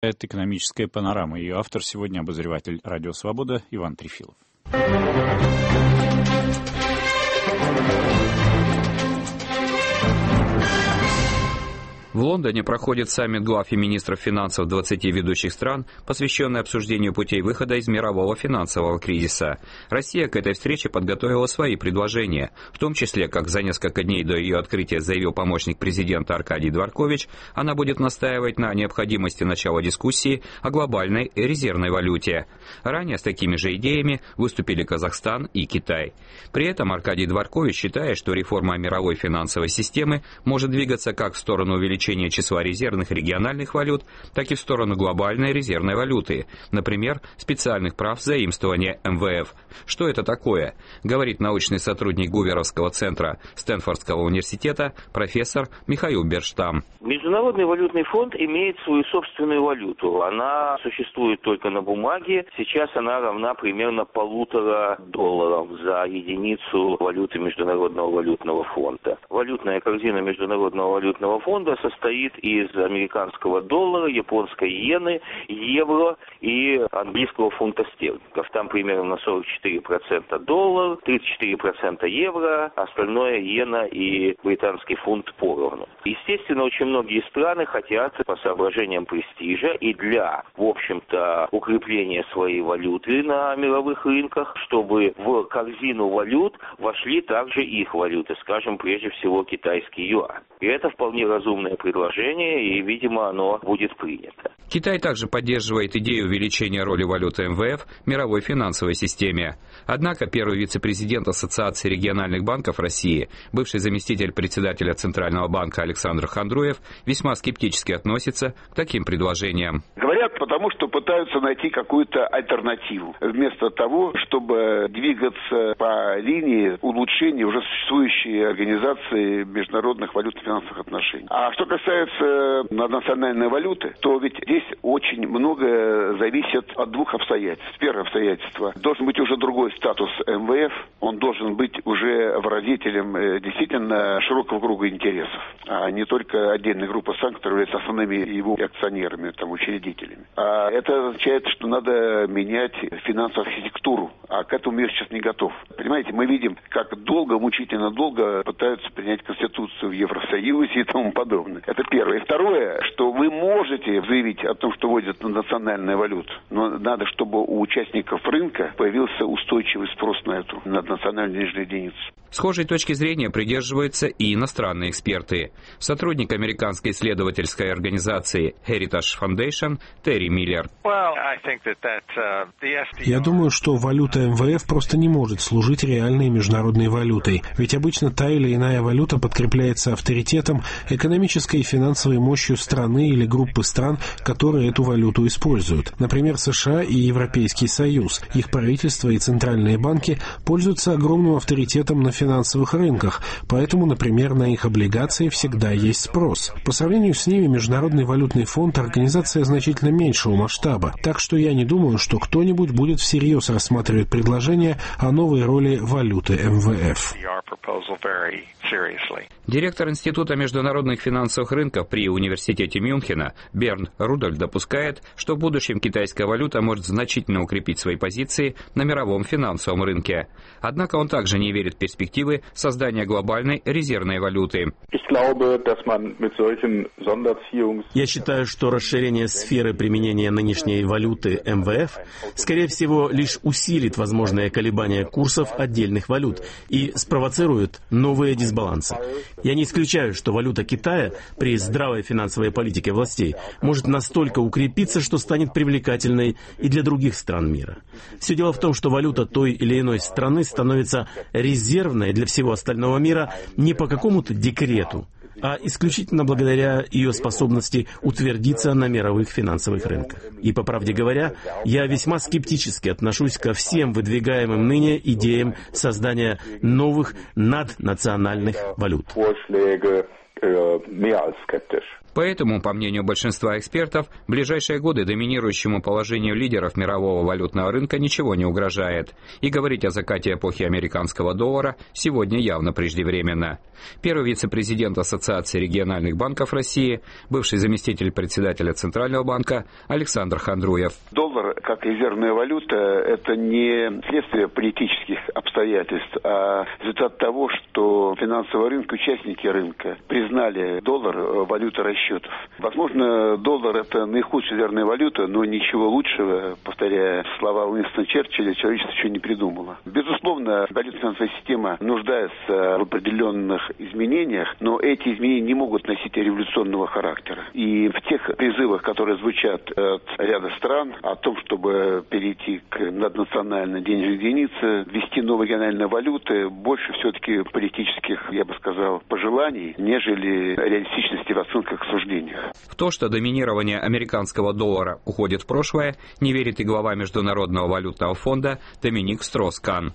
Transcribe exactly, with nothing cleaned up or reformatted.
Это «Экономическая панорама». Ее автор сегодня обозреватель «Радио Свобода» Иван Трефилов. В Лондоне проходит саммит глав и министров финансов двадцати ведущих стран, посвященный обсуждению путей выхода из мирового финансового кризиса. Россия к этой встрече подготовила свои предложения, в том числе, как за несколько дней до ее открытия заявил помощник президента Аркадий Дворкович, она будет настаивать на необходимости начала дискуссии о глобальной резервной валюте. Ранее с такими же идеями выступили Казахстан и Китай. При этом Аркадий Дворкович считает, что реформа мировой финансовой системы может двигаться как в сторону увеличения числа резервных региональных валют, так и в сторону глобальной резервной валюты, например, специальных прав заимствования эм вэ эф. Что это такое? Говорит научный сотрудник Гуверовского центра Стэнфордского университета профессор Михаил Берштам. Международный валютный фонд имеет свою собственную валюту. Она существует только на бумаге. Сейчас она равна примерно полутора долларов за единицу валюты Международного валютного фонда. Валютная корзина Международного валютного фонда состоит из американского доллара, японской иены, евро и английского фунта стерлингов. Там примерно на сорок четыре процента доллар, тридцать четыре процента евро, остальное иена и британский фунт поровну. Естественно, очень многие страны хотят по соображениям престижа и для, в общем-то, укрепления своей валюты на мировых рынках, чтобы в корзину валют вошли также их валюты, скажем, прежде всего китайский юань. И это вполне разумное предложение, и, видимо, оно будет принято. Китай также поддерживает идею увеличения роли валюты эм вэ эф в мировой финансовой системе. Однако первый вице-президент Ассоциации региональных банков России, бывший заместитель председателя Центрального банка Александр Хандруев, весьма скептически относится к таким предложениям. Говорят, потому что пытаются найти какую-то альтернативу, вместо того, чтобы двигаться по линии улучшения уже существующей организации международных валютно-финансовых отношений. А что касается наднациональной валюты, то ведь здесь очень многое зависит от двух обстоятельств. Первое обстоятельство. Должен быть уже другой статус эм вэ эф. Он должен быть уже выразителем действительно широкого круга интересов, а не только отдельная группа стран, которые являются основными его акционерами, там, учредителями. А это означает, что надо менять финансовую архитектуру. А к этому мир сейчас не готов. Понимаете, мы видим, как долго, мучительно долго пытаются принять Конституцию в Евросоюзе и тому подобное. Это первое. И второе, что вы можете заявить о том, что вводят национальную валюту, но надо, чтобы у участников рынка появился устойчивый спрос на эту наднациональную денежную единицу. Схожей точки зрения придерживаются и иностранные эксперты. Сотрудник американской исследовательской организации Heritage Foundation Терри Миллер. Я думаю, что валюта эм вэ эф просто не может служить реальной международной валютой. Ведь обычно та или иная валюта подкрепляется авторитетом, экономической и финансовой мощью страны или группы стран, которые эту валюту используют. Например, США и Европейский Союз. Их правительства и центральные банки пользуются огромным авторитетом на финансовых рынках, поэтому, например, на их облигации всегда есть спрос. По сравнению с ними Международный валютный фонд – организация значительно меньшего масштаба, так что я не думаю, что кто-нибудь будет всерьез рассматривать предложение о новой роли валюты эм вэ эф. Директор Института международных финансовых рынков при Университете Мюнхена Берн Рудольф допускает, что в будущем китайская валюта может значительно укрепить свои позиции на мировом финансовом рынке. Однако он также не верит в перспективы создания глобальной резервной валюты. Я считаю, что расширение сферы применения нынешней валюты эм вэ эф, скорее всего, лишь усилит возможные колебания курсов отдельных валют и спровоцирует новые дисбалансы. Я не исключаю, что валюта Китая при здравой финансовой политике властей может настолько укрепиться, что станет привлекательной и для других стран мира. Все дело в том, что валюта той или иной страны становится резервной для всего остального мира не по какому-то декрету, а исключительно благодаря ее способности утвердиться на мировых финансовых рынках. И, по правде говоря, я весьма скептически отношусь ко всем выдвигаемым ныне идеям создания новых наднациональных валют. Поэтому, по мнению большинства экспертов, в ближайшие годы доминирующему положению лидеров мирового валютного рынка ничего не угрожает. И говорить о закате эпохи американского доллара сегодня явно преждевременно. Первый вице-президент Ассоциации региональных банков России, бывший заместитель председателя Центрального банка Александр Хандруев. Доллар, как резервная валюта, это не следствие политических обстоятельств, а результат того, что финансовые рынки, участники рынка признали доллар валютой расчетов. Возможно, доллар – это наихудшая резервная валюта, но ничего лучшего, повторяя слова Уинстона Черчилля, человечество еще не придумало. Безусловно, валютно-финансовая система нуждается в определенных изменениях, но эти изменения не могут носить революционного характера. И в тех призывах, которые звучат от ряда стран о том, чтобы перейти к наднациональной денежной единице, ввести новые региональные валюты, больше все-таки политических, я бы сказал, пожеланий, нежели реалистичности в оценках к суждениях. В то, что доминирование американского доллара уходит в прошлое, не верит и глава Международного валютного фонда Доминик Строс-Кан.